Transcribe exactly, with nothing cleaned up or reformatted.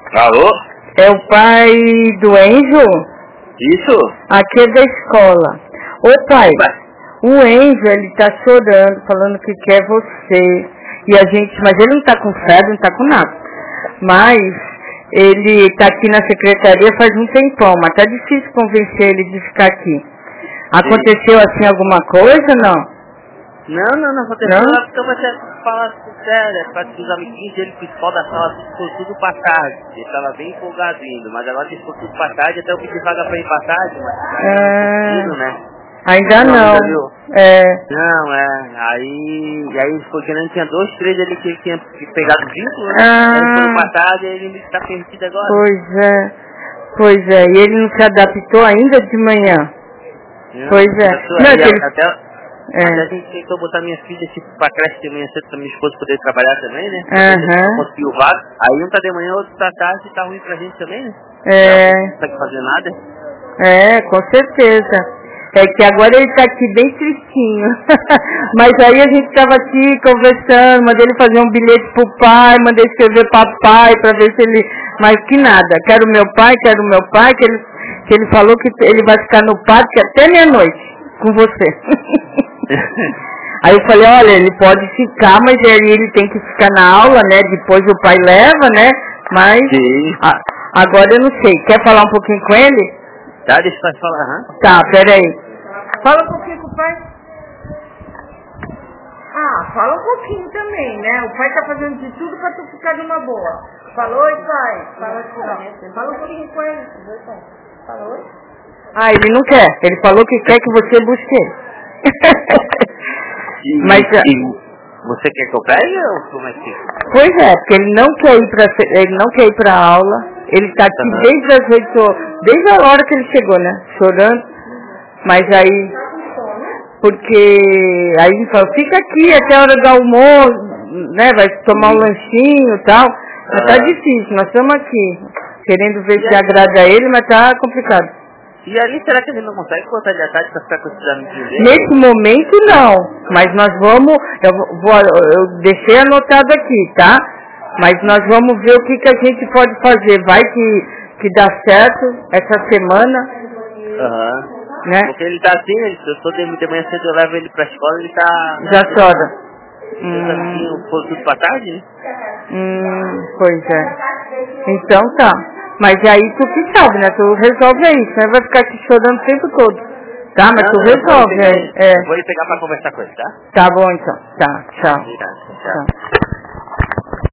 Alô? É o pai do Enzo? Isso? Aqui é da escola. Ô pai, o Enzo, ele tá chorando, falando que quer você. E a gente, mas ele não tá com febre, não tá com nada. Mas ele tá aqui na secretaria faz um tempão, mas tá difícil convencer ele de ficar aqui. Aconteceu assim alguma coisa, não? Não, não, não aconteceu Não? nada, porque eu comecei a falar sério, para os amiguinhos dele, o principal da sala, ficou tudo pra tarde. Ele estava bem empolgado indo, mas agora ficou tudo pra tarde, até eu pedi vaga pra ir pra tarde, mas É... não né? Ainda Não, não. ainda viu? É... Não, é, aí, e aí ele ficou querendo, tinha dois, três ali que ele tinha pegado vínculo, né? Ah, Aí ele foi pra tarde, aí ele está perdido agora. pois é, pois é, e ele não se adaptou ainda de manhã. Não, Pois é. até, Não, aí, que ele... até, É. Até a gente tentou botar minha filha tipo, pra creche de manhã cedo pra minha esposa poder trabalhar também, né? Aham. Uhum. Conseguiu vaga. Aí um tá de manhã, outro tá tarde e tá ruim pra gente também, né? É. Não consegue fazer nada. É, com certeza. É que agora ele tá aqui bem tristinho. Mas aí a gente tava aqui conversando, mandei ele fazer um bilhete pro pai, mandei escrever papai pra ver se ele... Mas que nada. Quero meu pai, quero meu pai, que ele, que ele falou que ele vai ficar no parque até meia-noite com você. Aí eu falei, olha, ele pode ficar, mas ele, ele tem que ficar na aula, né? Depois o pai leva, né? Mas a, agora eu não sei. Quer falar um pouquinho com ele? Tá, deixa eu falar, aham. Tá, peraí. Fala um pouquinho com o pai. Ah, fala um pouquinho também, né? O pai tá fazendo de tudo pra tu ficar numa boa. Fala, oi pai. Fala assim, ó. Fala um pouquinho com ele. Fala, oi. Ah, ele não quer. Ele falou que quer que você busque ele. E, mas e você quer que eu pegue ou como é que fica? Pois é, porque ele não quer ir pra ele não quer ir pra aula. Ele tá aqui uhum. desde as oito, desde a hora que ele chegou, né? Chorando. Mas aí porque aí ele falou, fica aqui até a hora do almoço, né? Vai tomar um lanchinho e tal. Mas uhum. tá difícil, nós estamos aqui querendo ver se agrada a ele, mas tá complicado. E ali, será que ele não consegue cortar de à tarde pra ficar com esses amiguinhos dele? Nesse momento, não. Mas nós vamos... Eu, vou, eu deixei anotado aqui, tá? Mas nós vamos ver o que, que a gente pode fazer. Vai que, que dá certo essa semana. Aham. Uhum. Né? Porque ele tá assim, ele, eu tô de, de manhã cedo, eu levo ele pra escola, ele tá... Já chora. Seus hum. amiguinhos foram tudo pra tarde, né? Hum, pois é. Então tá. Mas aí tu que sabe, né? Tu resolve aí, senão vai ficar aqui chorando o tempo todo. Tá? Mas não, tu resolve aí. É. Vou ir pegar pra conversar com ele, tá? Tá bom então. Tá, tchau. Obrigado, tchau. Tchau.